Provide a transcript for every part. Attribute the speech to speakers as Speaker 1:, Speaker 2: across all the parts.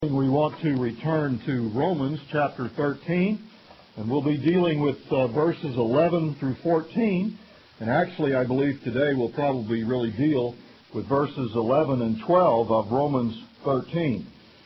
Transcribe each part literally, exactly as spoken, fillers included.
Speaker 1: We want to return to Romans chapter thirteen, and we'll be dealing with uh, verses eleven through fourteen. And actually, I believe today we'll probably really deal with verses eleven and twelve of Romans thirteen.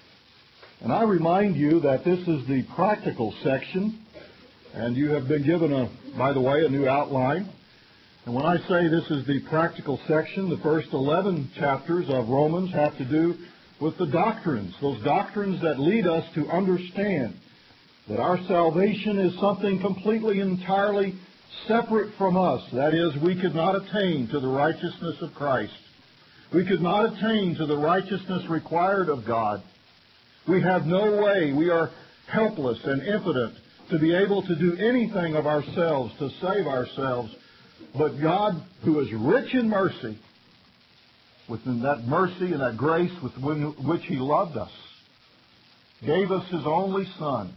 Speaker 1: And I remind you that this is the practical section, and you have been given, a, by the way, a new outline. And when I say this is the practical section, the first eleven chapters of Romans have to do with the doctrines, those doctrines that lead us to understand that our salvation is something completely, entirely separate from us. That is, we could not attain to the righteousness of Christ. We could not attain to the righteousness required of God. We have no way, we are helpless and impotent to be able to do anything of ourselves to save ourselves. But God, who is rich in mercy, within that mercy and that grace with which He loved us, gave us His only Son.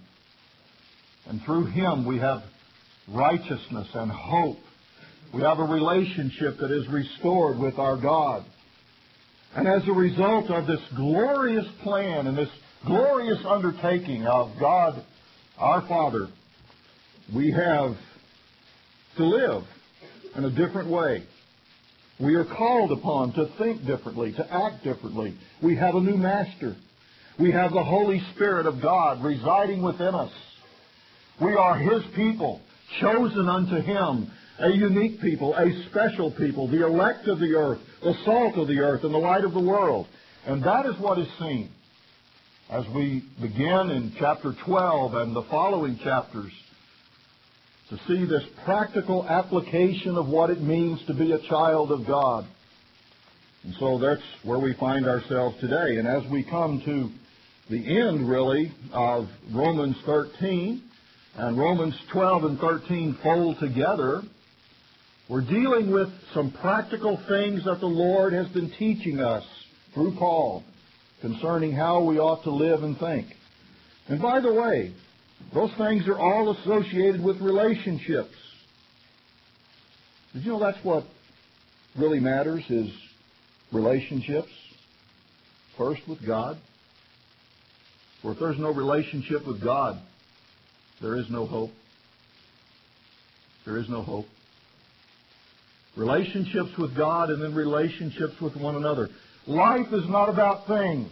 Speaker 1: And through Him we have righteousness and hope. We have a relationship that is restored with our God. And as a result of this glorious plan and this glorious undertaking of God, our Father, we have to live in a different way. We are called upon to think differently, to act differently. We have a new master. We have the Holy Spirit of God residing within us. We are His people, chosen unto Him, a unique people, a special people, the elect of the earth, the salt of the earth, and the light of the world. And that is what is seen as we begin in chapter twelve and the following chapters to see this practical application of what it means to be a child of God. And so that's where we find ourselves today. And as we come to the end, really, of Romans thirteen, and Romans twelve and thirteen fold together, we're dealing with some practical things that the Lord has been teaching us through Paul concerning how we ought to live and think. And by the way, those things are all associated with relationships. Did you know that's what really matters, is relationships? First with God. For if there's no relationship with God, there is no hope. There is no hope. Relationships with God and then relationships with one another. Life is not about things.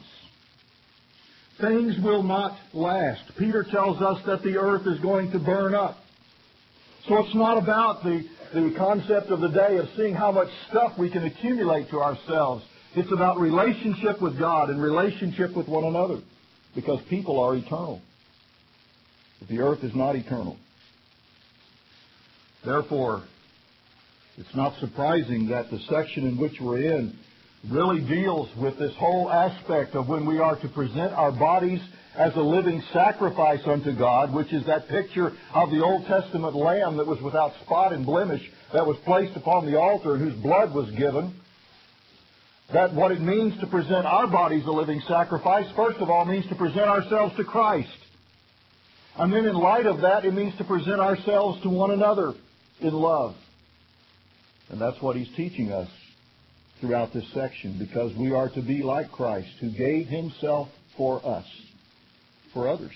Speaker 1: Things will not last. Peter tells us that the earth is going to burn up. So it's not about the, the concept of the day of seeing how much stuff we can accumulate to ourselves. It's about relationship with God and relationship with one another, because people are eternal. But the earth is not eternal. Therefore, it's not surprising that the section in which we're in really deals with this whole aspect of when we are to present our bodies as a living sacrifice unto God, which is that picture of the Old Testament lamb that was without spot and blemish, that was placed upon the altar and whose blood was given. That what it means to present our bodies a living sacrifice, first of all, means to present ourselves to Christ. And then in light of that, it means to present ourselves to one another in love. And that's what he's teaching us throughout this section, because we are to be like Christ, who gave Himself for us, for others.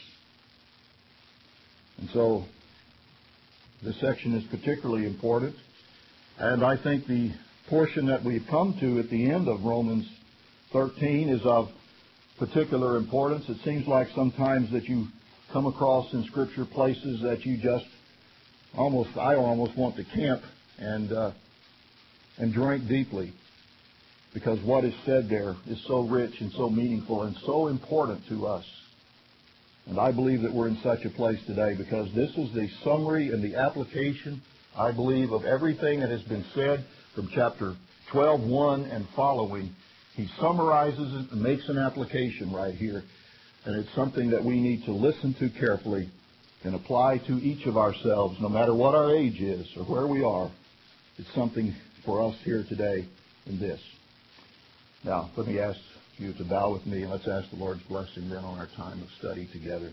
Speaker 1: And so this section is particularly important, and I think the portion that we've come to at the end of Romans thirteen is of particular importance. It seems like sometimes that you come across in Scripture places that you just almost, I almost want to camp and uh, and drink deeply, because what is said there is so rich and so meaningful and so important to us. And I believe that we're in such a place today because this is the summary and the application, I believe, of everything that has been said from chapter twelve one and following. He summarizes it and makes an application right here. And it's something that we need to listen to carefully and apply to each of ourselves, no matter what our age is or where we are. It's something for us here today in this. Now, let me ask you to bow with me, and let's ask the Lord's blessing then on our time of study together.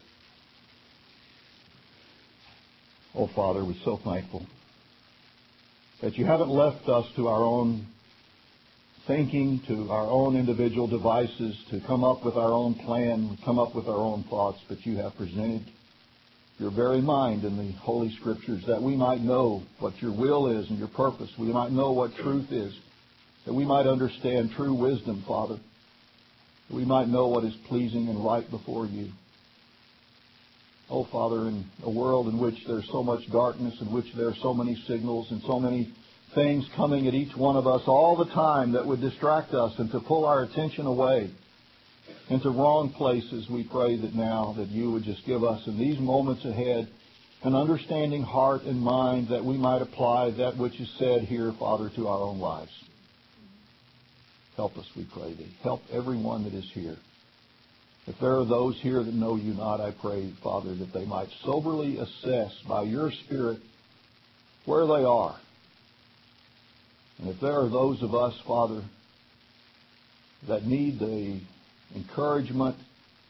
Speaker 1: Oh, Father, we're so thankful that You haven't left us to our own thinking, to our own individual devices, to come up with our own plan, come up with our own thoughts, but you have presented your very mind in the Holy Scriptures that we might know what your will is and your purpose. We might know what truth is, that we might understand true wisdom, Father, that we might know what is pleasing and right before you. Oh, Father, in a world in which there's so much darkness, in which there are so many signals and so many things coming at each one of us all the time that would distract us and to pull our attention away into wrong places, we pray that now that you would just give us in these moments ahead an understanding heart and mind that we might apply that which is said here, Father, to our own lives. Help us, we pray thee. Help everyone that is here. If there are those here that know you not, I pray, Father, that they might soberly assess by your Spirit where they are. And if there are those of us, Father, that need the encouragement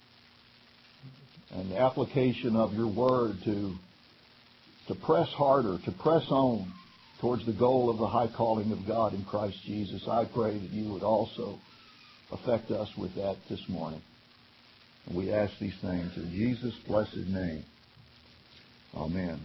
Speaker 1: and the application of your word to, to press harder, to press on towards the goal of the high calling of God in Christ Jesus, I pray that you would also affect us with that this morning. And we ask these things in Jesus' blessed name. Amen.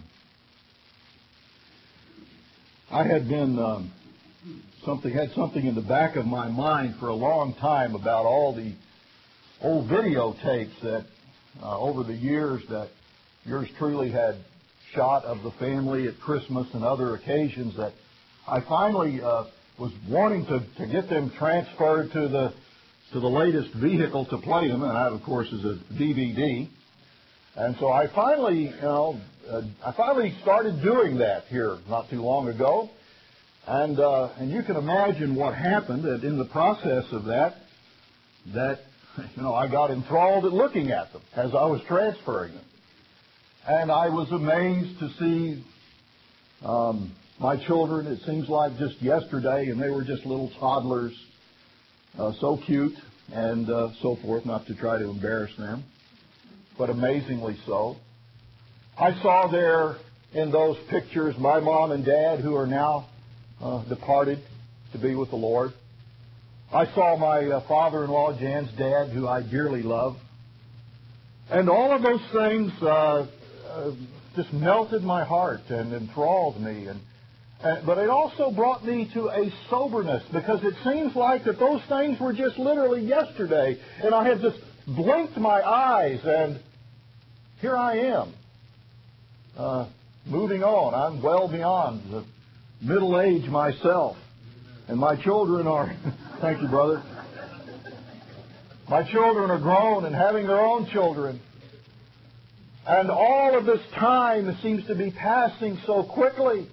Speaker 1: I had been um, something had something in the back of my mind for a long time about all the old videotapes that uh, over the years that yours truly had shot of the family at Christmas and other occasions, that I finally uh, was wanting to, to get them transferred to the to the latest vehicle to play them, and that, of course, is a D V D. And so I finally, you know, uh, I finally started doing that here not too long ago. And uh, and you can imagine what happened that in the process of that, that, you know, I got enthralled at looking at them as I was transferring them. And I was amazed to see um, my children, it seems like just yesterday, and they were just little toddlers, uh, so cute and uh, so forth, not to try to embarrass them, but amazingly so. I saw there in those pictures my mom and dad who are now uh, departed to be with the Lord. I saw my uh, father-in-law, Jan's dad, who I dearly love. And all of those things uh, uh, just melted my heart and enthralled me. And, and But it also brought me to a soberness, because it seems like that those things were just literally yesterday. And I had just blinked my eyes, and here I am, uh, moving on. I'm well beyond the middle age myself. And my children are, thank you, brother. My children are grown and having their own children. And all of this time seems to be passing so quickly.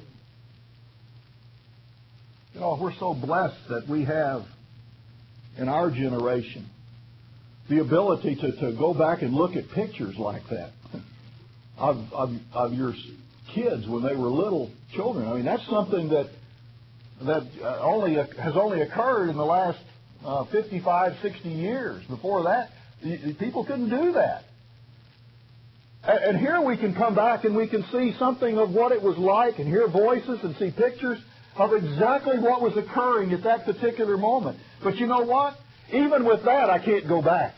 Speaker 1: You know, we're so blessed that we have, in our generation, the ability to, to go back and look at pictures like that of, of, of your kids when they were little children. I mean, that's something that that uh, only uh, has only occurred in the last uh, fifty-five, sixty years. Before that, y- people couldn't do that. And, and here we can come back and we can see something of what it was like and hear voices and see pictures of exactly what was occurring at that particular moment. But you know what? Even with that, I can't go back.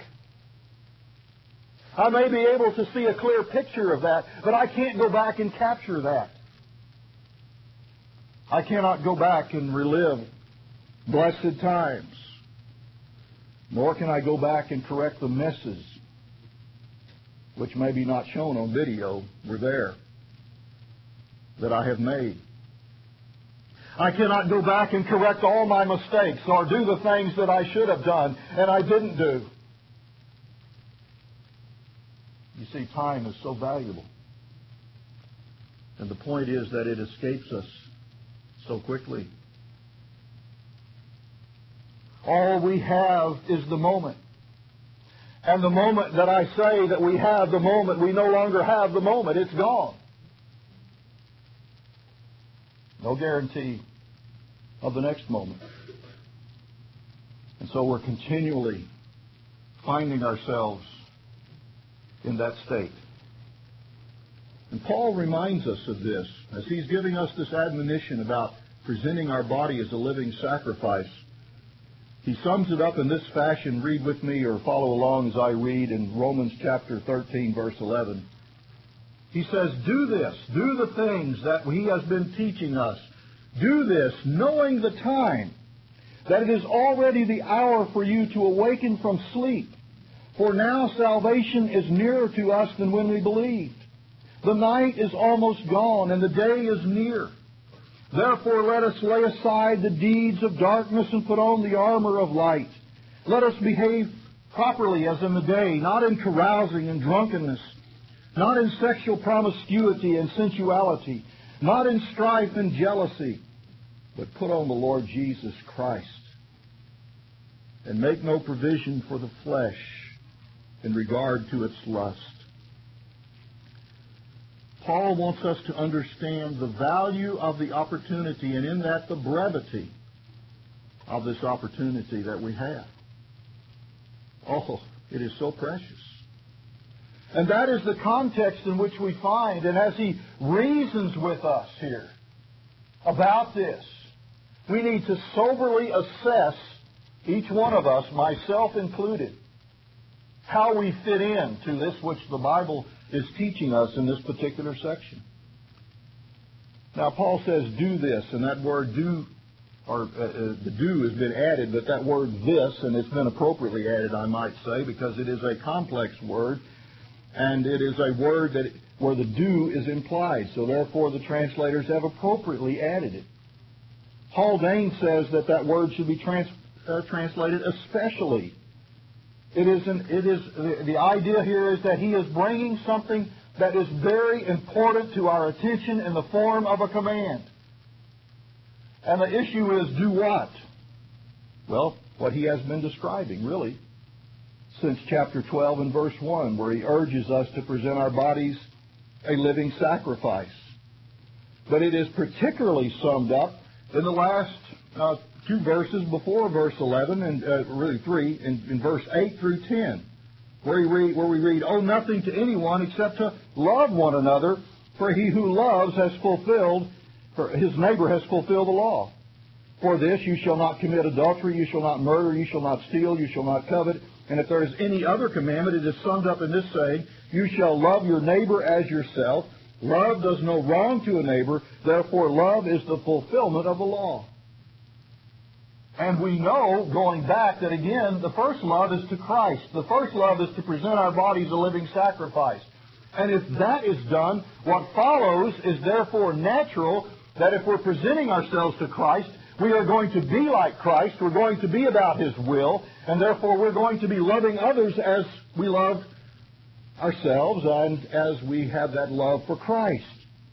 Speaker 1: I may be able to see a clear picture of that, but I can't go back and capture that. I cannot go back and relive blessed times, nor can I go back and correct the messes, which may be not shown on video, were there, that I have made. I cannot go back and correct all my mistakes or do the things that I should have done and I didn't do. You see, time is so valuable. And the point is that it escapes us so quickly. All we have is the moment. And the moment that I say that we have the moment, we no longer have the moment. It's gone. No guarantee of the next moment. And so we're continually finding ourselves in that state. And Paul reminds us of this as he's giving us this admonition about presenting our body as a living sacrifice. He sums it up in this fashion. Read with me or follow along as I read in Romans chapter thirteen, verse eleven. He says, do this, do the things that he has been teaching us. Do this, knowing the time, that it is already the hour for you to awaken from sleep. For now salvation is nearer to us than when we believed. The night is almost gone, and the day is near. Therefore let us lay aside the deeds of darkness and put on the armor of light. Let us behave properly as in the day, not in carousing and drunkenness, not in sexual promiscuity and sensuality, not in strife and jealousy, but put on the Lord Jesus Christ, and make no provision for the flesh in regard to its lust. Paul wants us to understand the value of the opportunity, and in that the brevity of this opportunity that we have. Oh, it is so precious. And that is the context in which we find, and as he reasons with us here about this, we need to soberly assess, each one of us, myself included, how we fit in to this which the Bible is teaching us in this particular section. Now, Paul says, do this, and that word do, or uh, uh, the do has been added, but that word this, and it's been appropriately added, I might say, because it is a complex word, and it is a word that where the do is implied, so therefore the translators have appropriately added it. Haldane says that that word should be trans, uh, translated especially. It is, an, it is the, the idea here is that he is bringing something that is very important to our attention in the form of a command. And the issue is, do what? Well, what he has been describing, really, since chapter twelve and verse one, where he urges us to present our bodies a living sacrifice. But it is particularly summed up in the last uh, two verses before verse eleven, and uh, really three, in, in verse eight through ten, where we, read, where we read, owe nothing to anyone except to love one another, for he who loves has fulfilled, for his neighbor has fulfilled the law. For this, you shall not commit adultery, you shall not murder, you shall not steal, you shall not covet. And if there is any other commandment, it is summed up in this saying, you shall love your neighbor as yourself. Love does no wrong to a neighbor, therefore love is the fulfillment of the law. And we know, going back, that again, the first love is to Christ. The first love is to present our bodies a living sacrifice. And if that is done, what follows is therefore natural, that if we're presenting ourselves to Christ, we are going to be like Christ, we're going to be about His will, and therefore we're going to be loving others as we love ourselves and as we have that love for Christ.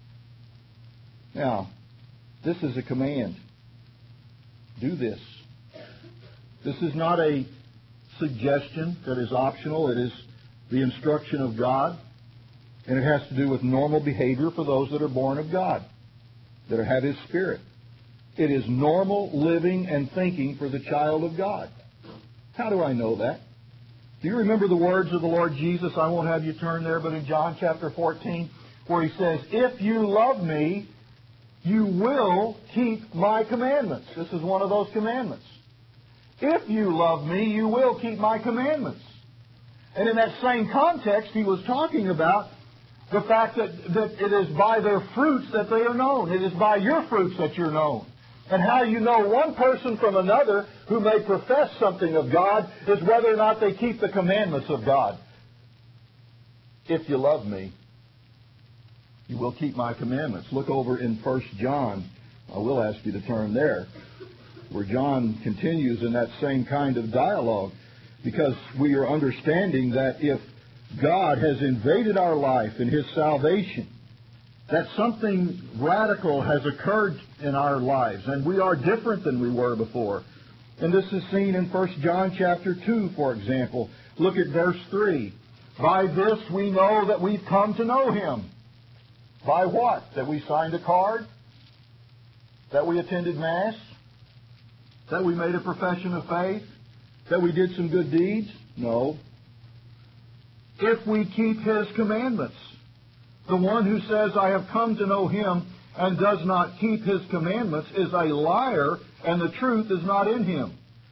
Speaker 1: Now, this is a command. Do this. This is not a suggestion that is optional. It is the instruction of God, and it has to do with normal behavior for those that are born of God, that have His Spirit. It is normal living and thinking for the child of God. How do I know that? Do you remember the words of the Lord Jesus? I won't have you turn there, but in John chapter fourteen, where He says, if you love me, you will keep my commandments. This is one of those commandments. If you love me, you will keep my commandments. And in that same context, He was talking about the fact that, that it is by their fruits that they are known. It is by your fruits that you're known. And how you know one person from another who may profess something of God is whether or not they keep the commandments of God. If you love me, you will keep my commandments. Look over in First John. I will ask you to turn there, where John continues in that same kind of dialogue, because we are understanding that if God has invaded our life in His salvation, that something radical has occurred in our lives, and we are different than we were before. And this is seen in First John chapter two, for example. Look at verse three. By this we know that we've come to know Him. By what? That we signed a card? That we attended Mass? That we made a profession of faith? That we did some good deeds? No. If we keep His commandments. The one who says, I have come to know Him, and does not keep His commandments is a liar, and the truth is not in him.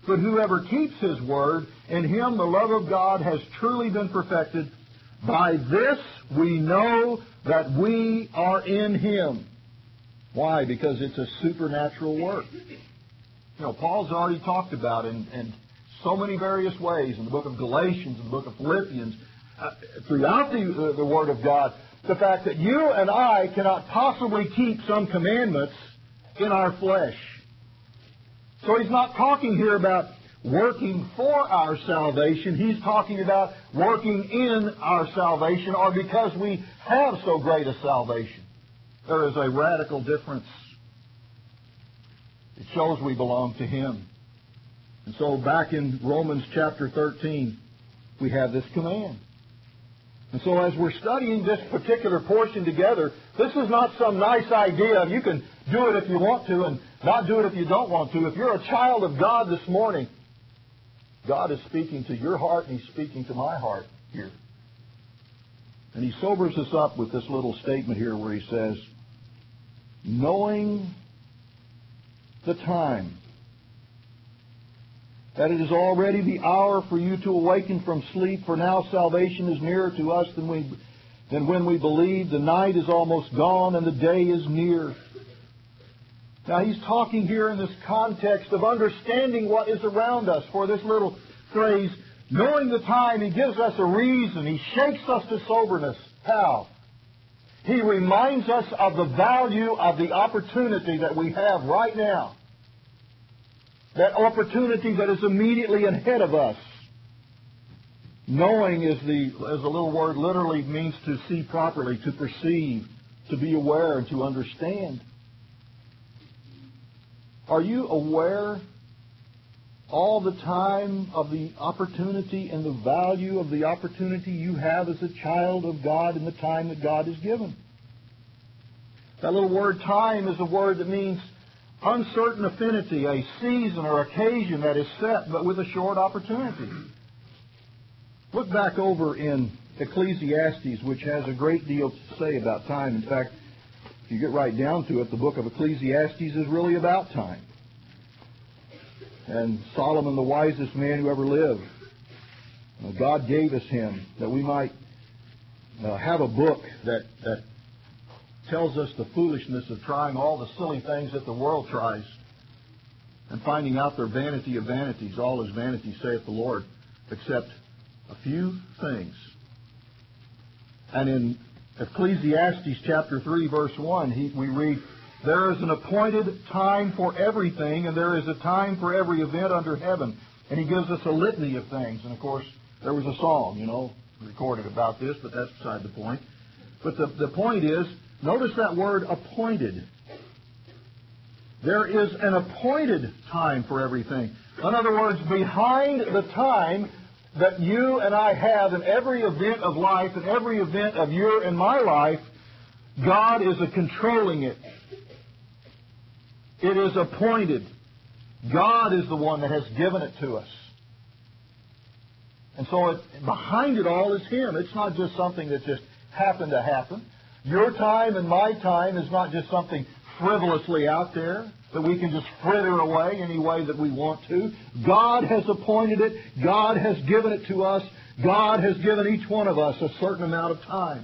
Speaker 1: But whoever keeps His word, in him the love of God has truly been perfected. By this we know that we are in Him. Why? Because it's a supernatural work. You know, Paul's already talked about in, in so many various ways in the book of Galatians, in the book of Philippians, uh, throughout the, uh, the Word of God, the fact that you and I cannot possibly keep some commandments in our flesh. So he's not talking here about working for our salvation. He's talking about working in our salvation, or because we have so great a salvation. There is a radical difference. It shows we belong to Him. And so back in Romans chapter thirteen, we have this command. And so as we're studying this particular portion together, this is not some nice idea of you can do it if you want to and not do it if you don't want to. If you're a child of God this morning, God is speaking to your heart and He's speaking to my heart here. And He sobers us up with this little statement here where He says, knowing the time, that it is already the hour for you to awaken from sleep, for now salvation is nearer to us than we than when we believed. The night is almost gone and the day is near. Now he's talking here in this context of understanding what is around us. For this little phrase, knowing the time, he gives us a reason. He shakes us to soberness. How? He reminds us of the value of the opportunity that we have right now. That opportunity that is immediately ahead of us. Knowing is the, as the little word literally means to see properly, to perceive, to be aware, and to understand. Are you aware all the time of the opportunity and the value of the opportunity you have as a child of God in the time that God has given? That little word time is a word that means uncertain affinity, a season or occasion that is set, but with a short opportunity. Look back over in Ecclesiastes, which has a great deal to say about time. In fact, if you get right down to it, the book of Ecclesiastes is really about time. And Solomon, the wisest man who ever lived, God gave us him that we might uh, have a book that, that tells us the foolishness of trying all the silly things that the world tries and finding out their vanity of vanities. All is vanity, saith the Lord, except a few things. And in Ecclesiastes chapter three, verse one, he, we read, there is an appointed time for everything, and there is a time for every event under heaven. And he gives us a litany of things. And of course, there was a song, you know, recorded about this, but that's beside the point. But the, the point is, notice that word appointed. There is an appointed time for everything. In other words, behind the time that you and I have in every event of life, in every event of your and my life, God is a controlling it. It is appointed. God is the one that has given it to us. And so it, behind it all is Him. It's not just something that just happened to happen. Your time and my time is not just something frivolously out there that we can just fritter away any way that we want to. God has appointed it. God has given it to us. God has given each one of us a certain amount of time.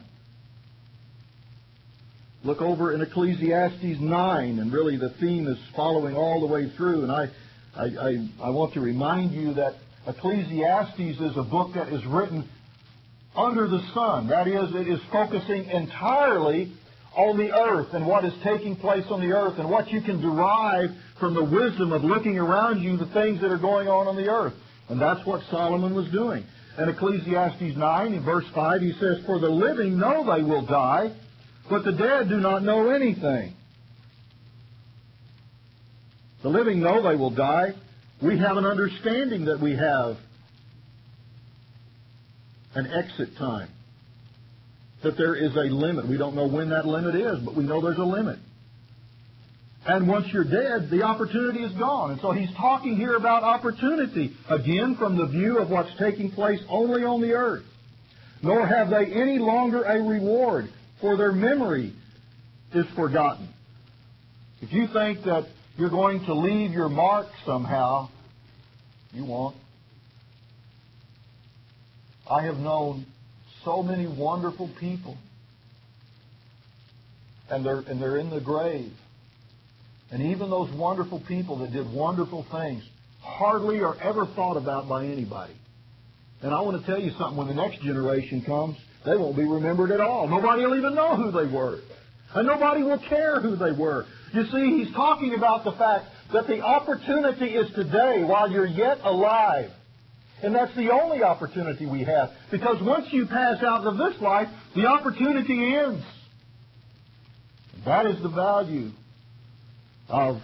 Speaker 1: Look over in Ecclesiastes nine, and really the theme is following all the way through. And I, I, I, I want to remind you that Ecclesiastes is a book that is written under the sun. That is, it is focusing entirely on the earth and what is taking place on the earth and what you can derive from the wisdom of looking around you, the things that are going on on the earth. And that's what Solomon was doing. In Ecclesiastes nine, in verse five, he says, for the living know they will die, but the dead do not know anything. The living know they will die. We have an understanding that we have an exit time. That there is a limit. We don't know when that limit is, but we know there's a limit. And once you're dead, the opportunity is gone. And so he's talking here about opportunity, again, from the view of what's taking place only on the earth. Nor have they any longer a reward, for their memory is forgotten. If you think that you're going to leave your mark somehow You won't. I have known so many wonderful people, and they're, and they're in the grave. And even those wonderful people that did wonderful things hardly are ever thought about by anybody. And I want to tell you something. When the next generation comes, they won't be remembered at all. Nobody will even know who they were. And nobody will care who they were. You see, he's talking about the fact that the opportunity is today while you're yet alive. And that's the only opportunity we have. Because once you pass out of this life, the opportunity ends. That is the value of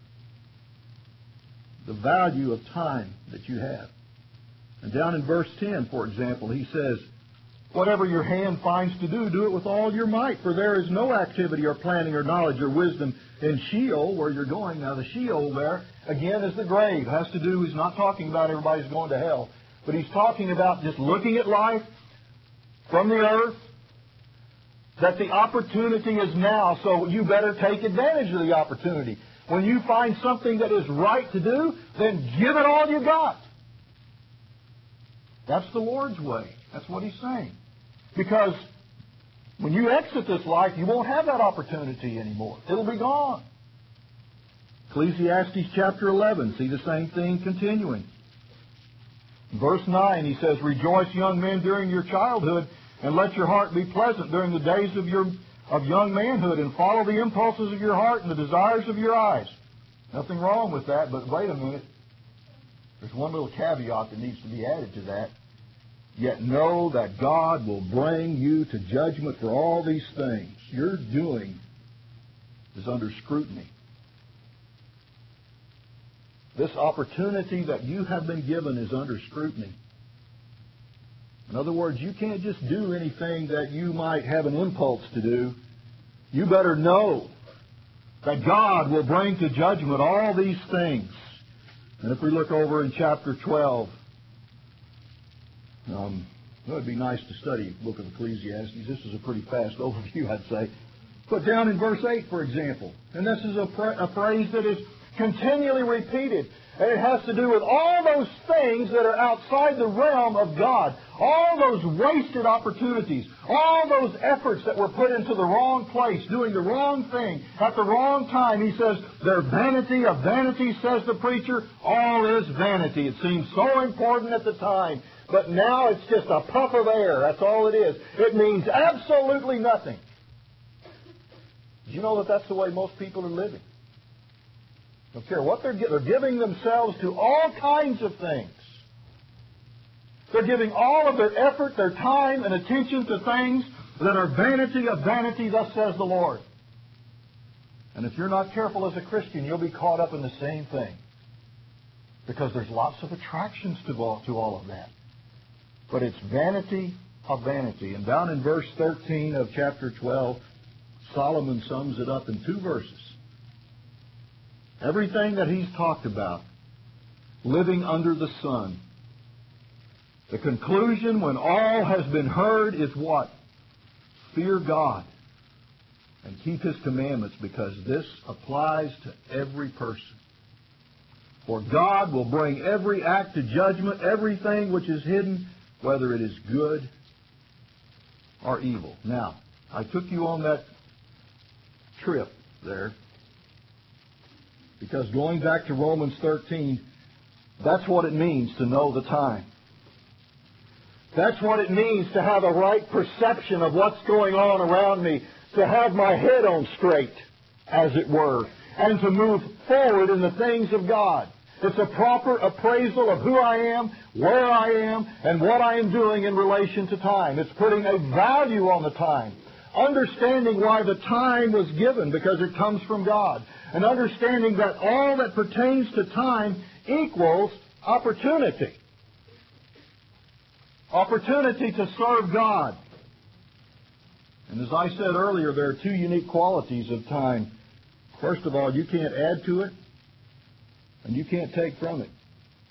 Speaker 1: the value of time that you have. And down in verse ten, for example, he says, whatever your hand finds to do, do it with all your might, for there is no activity or planning or knowledge or wisdom in Sheol, where you're going. Now, the Sheol there, again, is the grave. It has to do, he's not talking about everybody's going to hell, but he's talking about just looking at life from the earth, that the opportunity is now, so you better take advantage of the opportunity. When you find something that is right to do, then give it all you got. That's the Lord's way. That's what he's saying. Because when you exit this life, you won't have that opportunity anymore. It'll be gone. Ecclesiastes chapter eleven, see the same thing continuing. Verse nine, he says, rejoice, young men, during your childhood, and let your heart be pleasant during the days of your of young manhood, and follow the impulses of your heart and the desires of your eyes. Nothing wrong with that, but wait a minute. There's one little caveat that needs to be added to that. Yet know that God will bring you to judgment for all these things. Your doing is under scrutiny. This opportunity that you have been given is under scrutiny. In other words, you can't just do anything that you might have an impulse to do. You better know that God will bring to judgment all these things. And if we look over in chapter twelve, um, it would be nice to study the book of Ecclesiastes. This is a pretty fast overview, I'd say. But down in verse eight, for example, and this is a, a phrase that is continually repeated. And it has to do with all those things that are outside the realm of God. All those wasted opportunities. All those efforts that were put into the wrong place, doing the wrong thing at the wrong time. He says, they're vanity of vanity, says the preacher. All is vanity. It seems so important at the time. But now it's just a puff of air. That's all it is. It means absolutely nothing. Did you know that that's the way most people are living? Don't care what they're giving. They're giving themselves to all kinds of things. They're giving all of their effort, their time, and attention to things that are vanity of vanity, thus says the Lord. And if you're not careful as a Christian, you'll be caught up in the same thing. Because there's lots of attractions to all, to all of that. But it's vanity of vanity. And down in verse thirteen of chapter twelve, Solomon sums it up in two verses. Everything that he's talked about, living under the sun. The conclusion when all has been heard is what? Fear God and keep His commandments, because this applies to every person. For God will bring every act to judgment, everything which is hidden, whether it is good or evil. Now, I took you on that trip there, because going back to Romans thirteen, that's what it means to know the time. That's what it means to have a right perception of what's going on around me, to have my head on straight, as it were, and to move forward in the things of God. It's a proper appraisal of who I am, where I am, and what I am doing in relation to time. It's putting a value on the time. Understanding why the time was given, because it comes from God. And understanding that all that pertains to time equals opportunity. Opportunity to serve God. And as I said earlier, there are two unique qualities of time. First of all, you can't add to it, and you can't take from it.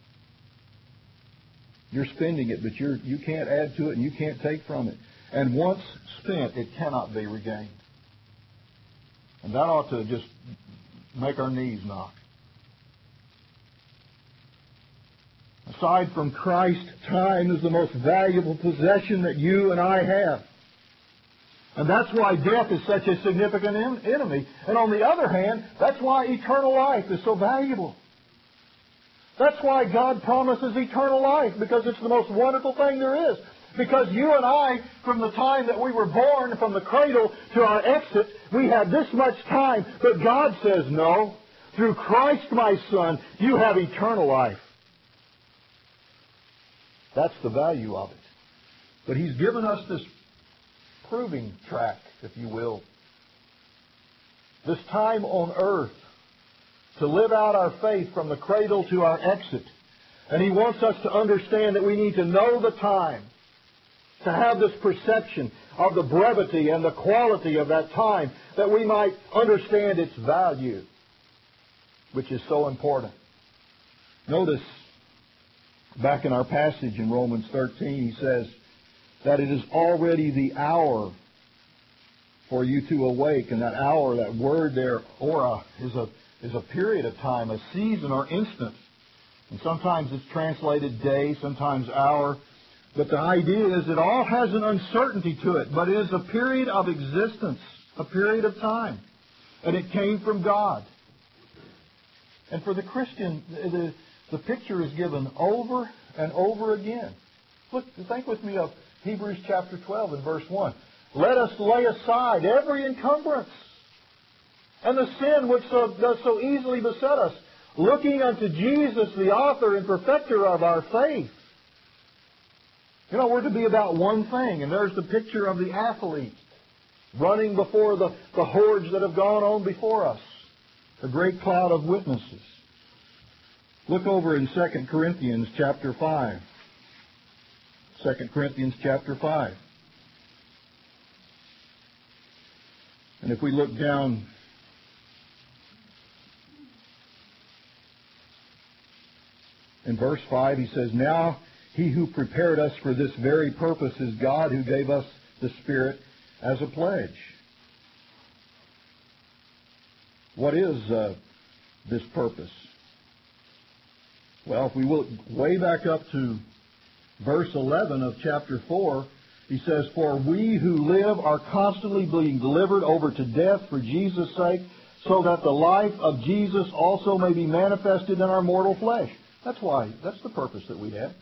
Speaker 1: You're spending it, but you're, you can't add to it, and you can't take from it. And once spent, it cannot be regained. And that ought to just make our knees knock. Aside from Christ, time is the most valuable possession that you and I have. And that's why death is such a significant en- enemy. And on the other hand, that's why eternal life is so valuable. That's why God promises eternal life, because it's the most wonderful thing there is. Because you and I, from the time that we were born, from the cradle to our exit, we have this much time. But God says, no, through Christ my Son, you have eternal life. That's the value of it. But He's given us this proving track, if you will. This time on earth to live out our faith from the cradle to our exit. And He wants us to understand that we need to know the time, to have this perception of the brevity and the quality of that time, that we might understand its value, which is so important. Notice, back in our passage in Romans thirteen, he says that it is already the hour for you to awake. And that hour, that word there, ora, is a, is a period of time, a season or instant. And sometimes it's translated day, sometimes hour. But the idea is it all has an uncertainty to it, but it is a period of existence, a period of time. And it came from God. And for the Christian, the, the picture is given over and over again. Look, think with me of Hebrews chapter twelve and verse one. Let us lay aside every encumbrance and the sin which so, does so easily beset us, looking unto Jesus, the author and perfecter of our faith. You know, we're to be about one thing, and there's the picture of the athlete running before the, the hordes that have gone on before us, the great cloud of witnesses. Look over in Second Corinthians chapter five. Second Corinthians chapter five. And if we look down in verse five, he says, now He who prepared us for this very purpose is God, who gave us the Spirit as a pledge. What is uh, this purpose? Well, if we look way back up to verse eleven of chapter four, he says, for we who live are constantly being delivered over to death for Jesus' sake, so that the life of Jesus also may be manifested in our mortal flesh. That's why, that's the purpose that we have.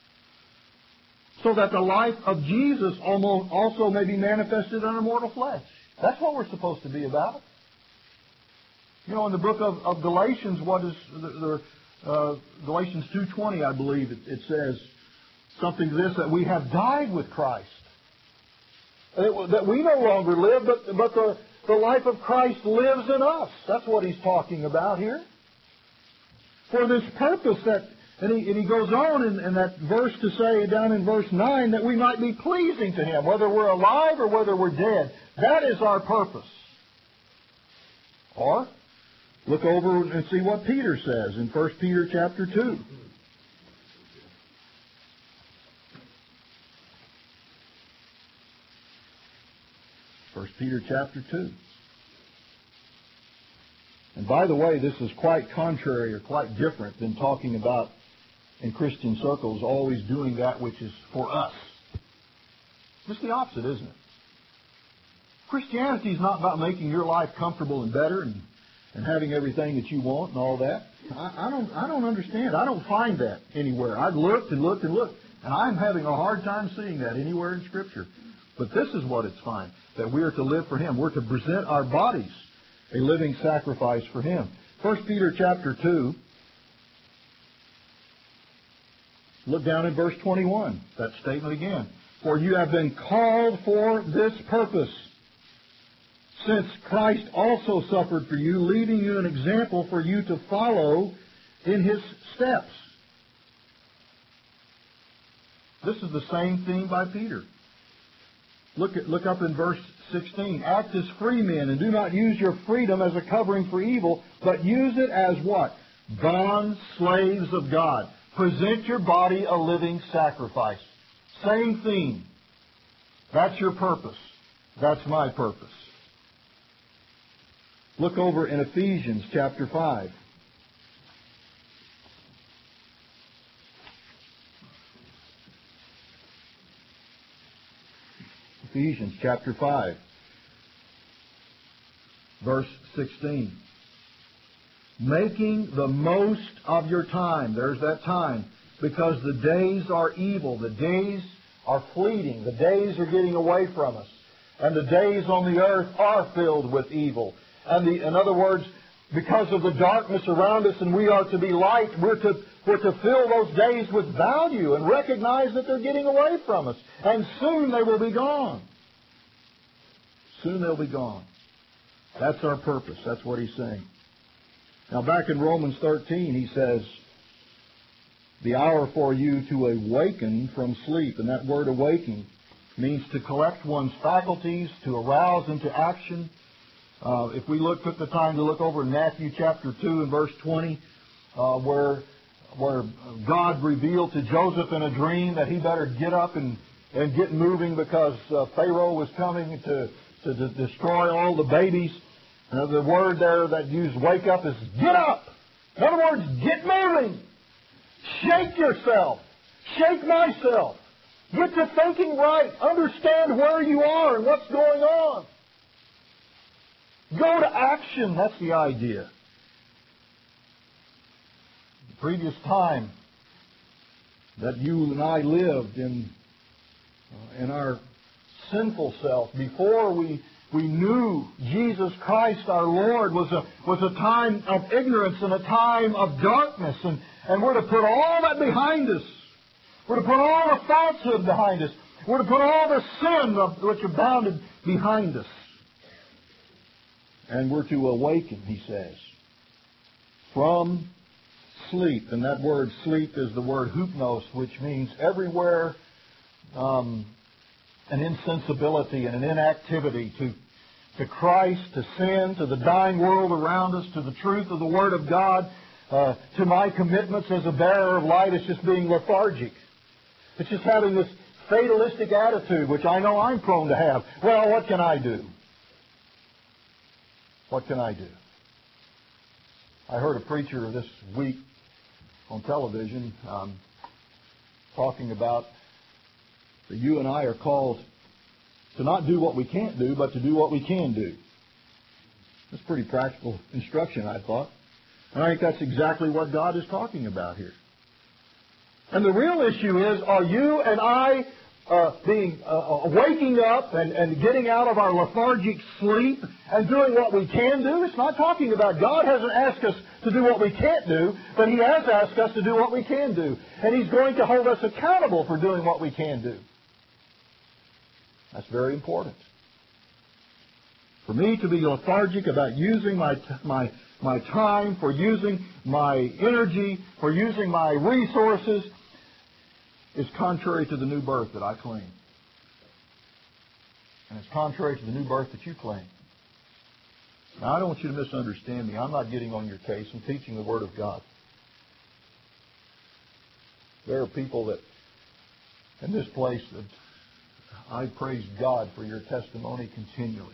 Speaker 1: So that the life of Jesus also may be manifested in our mortal flesh. That's what we're supposed to be about. You know, in the book of, of Galatians, what is the, the uh, Galatians two twenty, I believe, it, it says something to this, that we have died with Christ. It, that we no longer live, but, but the, the life of Christ lives in us. That's what he's talking about here. For this purpose that, and he, and he goes on in, in that verse to say, down in verse nine, that we might be pleasing to Him, whether we're alive or whether we're dead. That is our purpose. Or, look over and see what Peter says in First Peter chapter two. First Peter chapter two. And by the way, this is quite contrary or quite different than talking about, in Christian circles, always doing that which is for us. Just the opposite, isn't it? Christianity is not about making your life comfortable and better and, and having everything that you want and all that. I, I don't I don't understand. I don't find that anywhere. I've looked and looked and looked, and I'm having a hard time seeing that anywhere in Scripture. But this is what it's fine, that we are to live for Him. We're to present our bodies a living sacrifice for Him. First Peter chapter two, look down in verse twenty-one, that statement again. For you have been called for this purpose, since Christ also suffered for you, leaving you an example for you to follow in His steps. This is the same theme by Peter. Look at, look up in verse sixteen. Act as free men, and do not use your freedom as a covering for evil, but use it as what? Bond slaves of God. Present your body a living sacrifice. Same theme. That's your purpose. That's my purpose. Look over in Ephesians chapter five. Ephesians chapter five, verse sixteen. Making the most of your time. There's that time. Because the days are evil. The days are fleeting. The days are getting away from us. And the days on the earth are filled with evil. And the, in other words, because of the darkness around us and we are to be light, we're to, we're to fill those days with value and recognize that they're getting away from us. And soon they will be gone. Soon they'll be gone. That's our purpose. That's what he's saying. Now back in Romans thirteen, he says, the hour for you to awaken from sleep. And that word awaking means to collect one's faculties, to arouse into action. Uh, if we look, took the time to look over in Matthew chapter two and verse twenty, uh, where where God revealed to Joseph in a dream that he better get up and, and get moving because uh, Pharaoh was coming to, to, to destroy all the babies. Uh, the word there that used wake up is get up. In other words, get moving. Shake yourself. Shake myself. Get to thinking right. Understand where you are and what's going on. Go to action. That's the idea. The previous time that you and I lived in, uh, in our sinful self, before we we knew Jesus Christ our Lord, was a was a time of ignorance and a time of darkness, and, and we're to put all that behind us. We're to put all the falsehood behind us. We're to put all the sin of, which abounded behind us. And we're to awaken, he says, from sleep. And that word sleep is the word hypnos, which means everywhere um, an insensibility and an inactivity to, to Christ, to sin, to the dying world around us, to the truth of the Word of God, uh, to my commitments as a bearer of light. It's just being lethargic. It's just having this fatalistic attitude, which I know I'm prone to have. Well, what can I do? What can I do? I heard a preacher this week on television um, talking about that you and I are called to not do what we can't do, but to do what we can do. That's pretty practical instruction, I thought. And I think that's exactly what God is talking about here. And the real issue is, are you and I uh, being uh, waking up and, and getting out of our lethargic sleep and doing what we can do? It's not talking about God hasn't asked us to do what we can't do, but He has asked us to do what we can do. And He's going to hold us accountable for doing what we can do. That's very important. For me to be lethargic about using my my my time, for using my energy, for using my resources, is contrary to the new birth that I claim. And it's contrary to the new birth that you claim. Now, I don't want you to misunderstand me. I'm not getting on your case. I'm teaching the Word of God. There are people that, in this place, that I praise God for your testimony continually.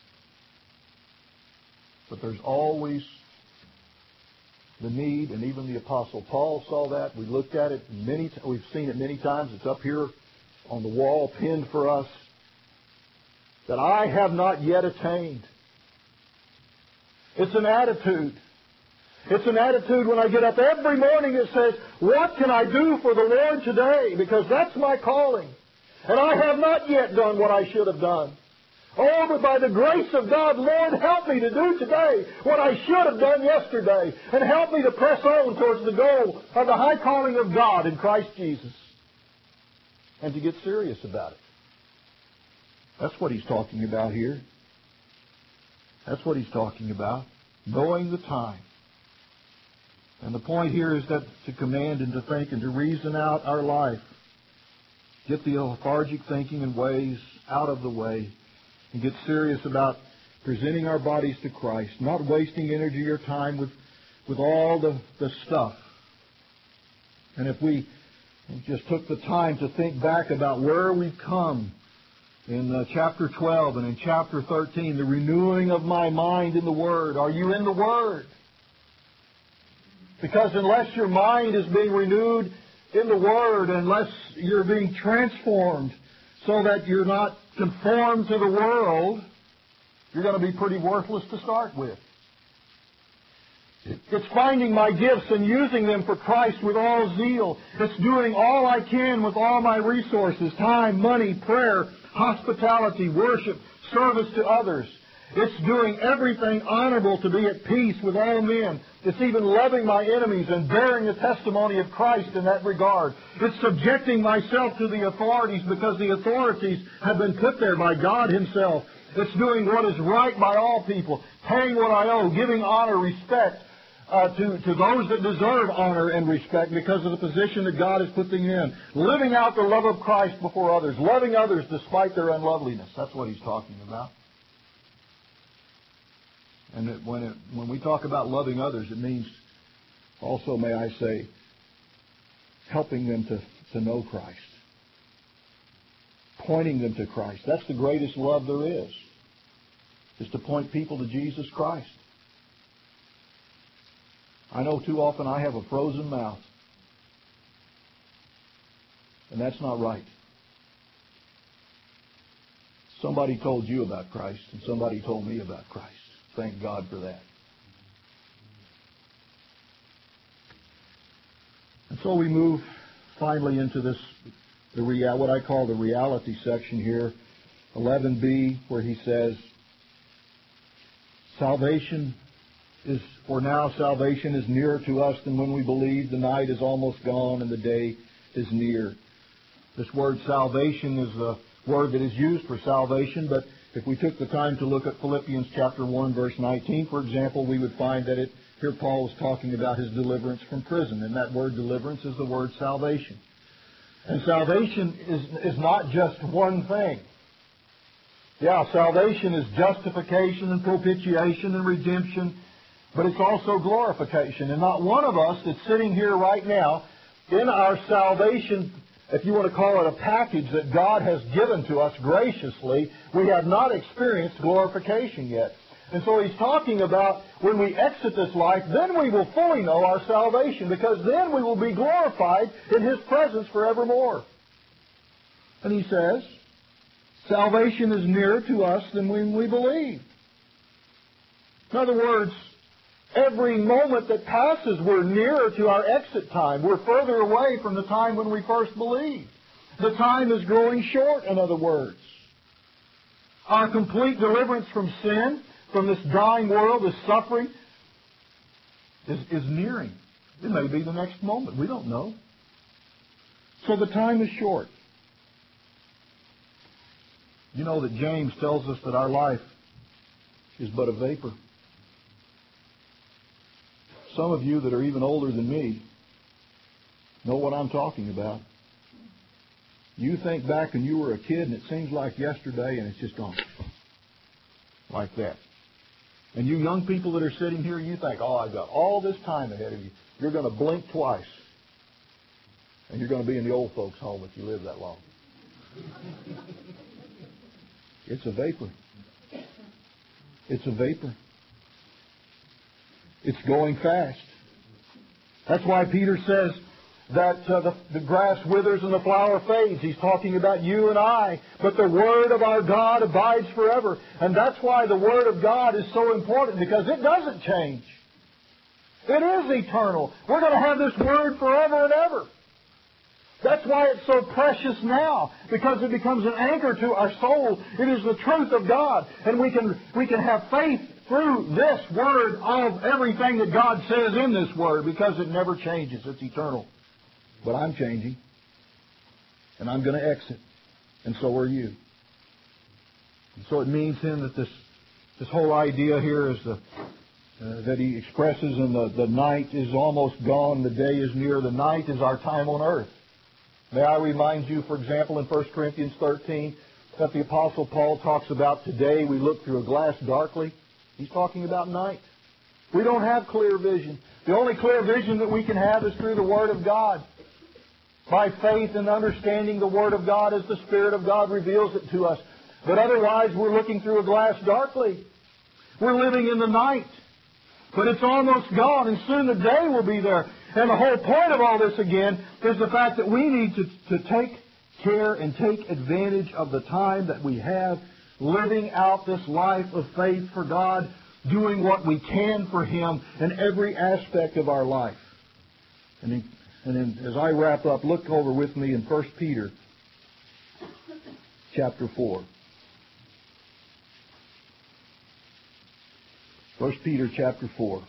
Speaker 1: But there's always the need, and even the Apostle Paul saw that. We looked at it many. We've seen it many times. It's up here on the wall, pinned for us. That I have not yet attained. It's an attitude. It's an attitude when I get up every morning that says, what can I do for the Lord today? Because that's my calling. And I have not yet done what I should have done. Oh, but by the grace of God, Lord, help me to do today what I should have done yesterday. And help me to press on towards the goal of the high calling of God in Christ Jesus. And to get serious about it. That's what he's talking about here. That's what he's talking about. Knowing the time. And the point here is that to command and to think and to reason out our life. Get the lethargic thinking and ways out of the way. And get serious about presenting our bodies to Christ. Not wasting energy or time with, with all the, the stuff. And if we just took the time to think back about where we've come in uh, chapter twelve and in chapter thirteen, the renewing of my mind in the Word. Are you in the Word? Because unless your mind is being renewed in the Word, unless you're being transformed so that you're not conform to the world, you're going to be pretty worthless to start with. It's finding my gifts and using them for Christ with all zeal. It's doing all I can with all my resources, time, money, prayer, hospitality, worship, service to others. It's doing everything honorable to be at peace with all men. It's even loving my enemies and bearing the testimony of Christ in that regard. It's subjecting myself to the authorities because the authorities have been put there by God Himself. It's doing what is right by all people, paying what I owe, giving honor, respect uh, to, to those that deserve honor and respect because of the position that God has put them in. Living out the love of Christ before others, loving others despite their unloveliness. That's what he's talking about. And it, when, it, when we talk about loving others, it means also, may I say, helping them to, to know Christ. Pointing them to Christ. That's the greatest love there is, is to point people to Jesus Christ. I know too often I have a frozen mouth. And that's not right. Somebody told you about Christ, and somebody told me about Christ. Thank God for that. And so we move finally into this, the real, what I call the reality section here, eleven b, where he says, salvation is, for now salvation is nearer to us than when we believed. The night is almost gone and the day is near. This word salvation is a word that is used for salvation, but if we took the time to look at Philippians chapter one, verse nineteen, for example, we would find that it, here Paul is talking about his deliverance from prison, and that word deliverance is the word salvation. And salvation is, is not just one thing. Yeah, salvation is justification and propitiation and redemption, but it's also glorification. And not one of us that's sitting here right now in our salvation, if you want to call it a package that God has given to us graciously, we have not experienced glorification yet. And so he's talking about when we exit this life, then we will fully know our salvation, because then we will be glorified in His presence forevermore. And he says, salvation is nearer to us than when we believe. In other words, every moment that passes, we're nearer to our exit time. We're further away from the time when we first believed. The time is growing short, in other words. Our complete deliverance from sin, from this dying world, this suffering, is, is nearing. It may be the next moment. We don't know. So the time is short. You know that James tells us that our life is but a vapor. Some of you that are even older than me know what I'm talking about. You think back when you were a kid and it seems like yesterday and it's just gone like that. And you young people that are sitting here, you think, oh, I've got all this time ahead of you. You're going to blink twice. And you're going to be in the old folks' home if you live that long. It's a vapor. It's a vapor. It's going fast. That's why Peter says that uh, the, the grass withers and the flower fades. He's talking about you and I. But the Word of our God abides forever. And that's why the Word of God is so important, because it doesn't change. It is eternal. We're going to have this Word forever and ever. That's why it's so precious now, because it becomes an anchor to our soul. It is the truth of God. And we can, we can have faith through this Word of everything that God says in this Word, because it never changes. It's eternal. But I'm changing. And I'm going to exit. And so are you. And so it means then that this, this whole idea here is the, uh, that he expresses in the, the night is almost gone, the day is near. The night is our time on earth. May I remind you, for example, in First Corinthians thirteen, that the Apostle Paul talks about today we look through a glass darkly. He's talking about night. We don't have clear vision. The only clear vision that we can have is through the Word of God. By faith and understanding the Word of God as the Spirit of God reveals it to us. But otherwise, we're looking through a glass darkly. We're living in the night. But it's almost gone, and soon the day will be there. And the whole point of all this, again, is the fact that we need to, to take care and take advantage of the time that we have, living out this life of faith for God, doing what we can for Him in every aspect of our life. And, in, and in, as I wrap up, look over with me in First Peter chapter four. First Peter chapter four.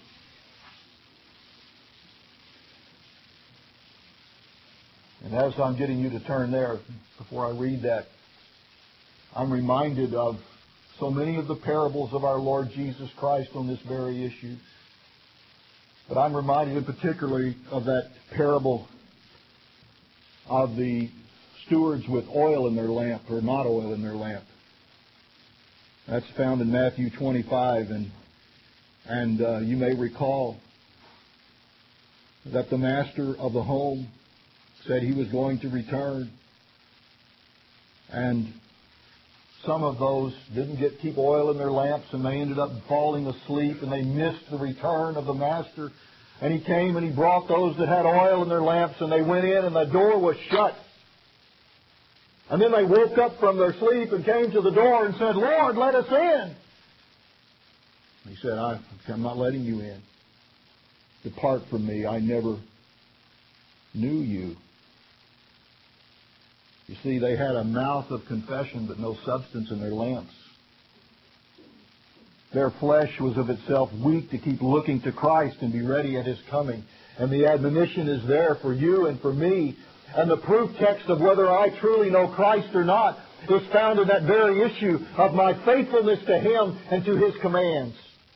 Speaker 1: And as I'm getting you to turn there, before I read that, I'm reminded of so many of the parables of our Lord Jesus Christ on this very issue. But I'm reminded in particularly of that parable of the stewards with oil in their lamp, or not oil in their lamp. That's found in Matthew twenty-five, and and uh, you may recall that the master of the home said he was going to return, and some of those didn't get keep oil in their lamps, and they ended up falling asleep, and they missed the return of the master. And he came and he brought those that had oil in their lamps, and they went in, and the door was shut. And then they woke up from their sleep and came to the door and said, "Lord, let us in." He said, I, I'm not letting you in. Depart from me, I never knew you. You see, they had a mouth of confession, but no substance in their lamps. Their flesh was of itself weak to keep looking to Christ and be ready at His coming. And the admonition is there for you and for me. And the proof text of whether I truly know Christ or not is found in that very issue of my faithfulness to Him and to His commands.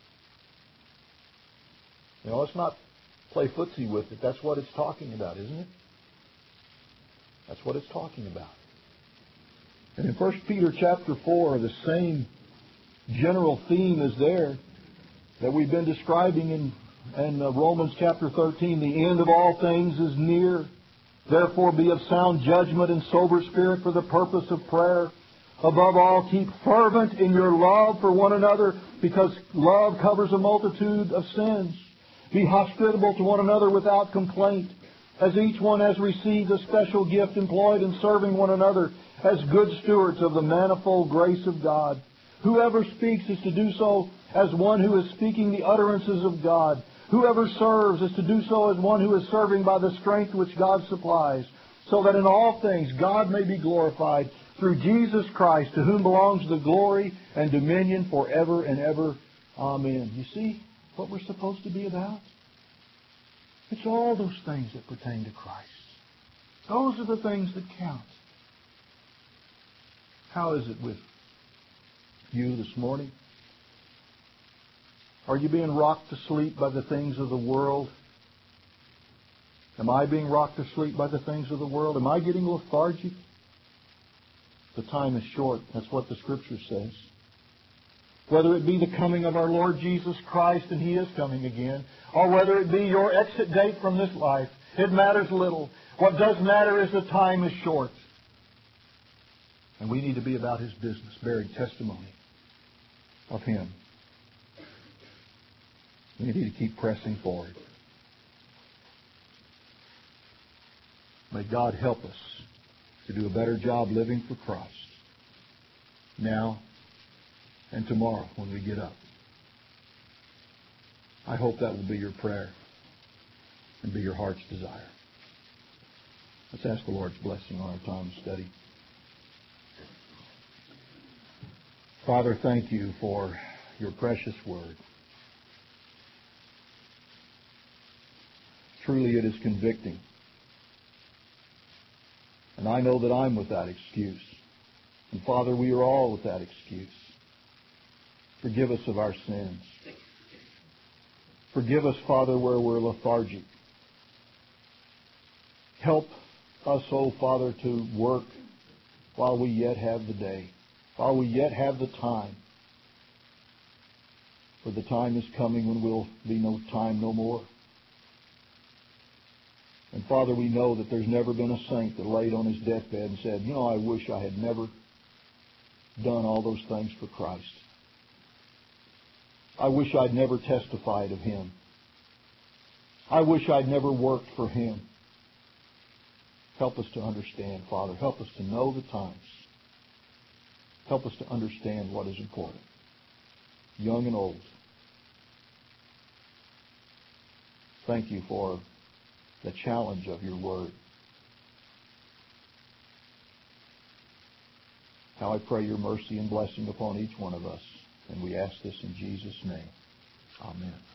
Speaker 1: You know, let's not play footsie with it. That's what it's talking about, isn't it? That's what it's talking about. And in First Peter chapter four, the same general theme is there that we've been describing in, in uh, Romans chapter thirteen. The end of all things is near. Therefore be of sound judgment and sober spirit for the purpose of prayer. Above all, keep fervent in your love for one another, because love covers a multitude of sins. Be hospitable to one another without complaint, as each one has received a special gift, employed in serving one another as good stewards of the manifold grace of God. Whoever speaks is to do so as one who is speaking the utterances of God. Whoever serves is to do so as one who is serving by the strength which God supplies, so that in all things God may be glorified through Jesus Christ, to whom belongs the glory and dominion forever and ever. Amen. You see what we're supposed to be about? It's all those things that pertain to Christ. Those are the things that count. How is it with you this morning? Are you being rocked to sleep by the things of the world? Am I being rocked to sleep by the things of the world? Am I getting lethargic? The time is short. That's what the Scripture says. Whether it be the coming of our Lord Jesus Christ, and He is coming again, or whether it be your exit date from this life, it matters little. What does matter is the time is short. And we need to be about His business, bearing testimony of Him. We need to keep pressing forward. May God help us to do a better job living for Christ now and tomorrow when we get up. I hope that will be your prayer and be your heart's desire. Let's ask the Lord's blessing on our time of study. Father, thank you for your precious word. Truly it is convicting. And I know that I'm without excuse. And Father, we are all without excuse. Forgive us of our sins. Forgive us, Father, where we're lethargic. Help us, oh Father, to work while we yet have the day, while we yet have the time. For the time is coming when we'll be no time no more. And Father, we know that there's never been a saint that laid on his deathbed and said, you know, I wish I had never done all those things for Christ. I wish I'd never testified of Him. I wish I'd never worked for Him. Help us to understand, Father. Help us to know the times. Help us to understand what is important, young and old. Thank you for the challenge of your word. Now I pray your mercy and blessing upon each one of us. And we ask this in Jesus' name. Amen.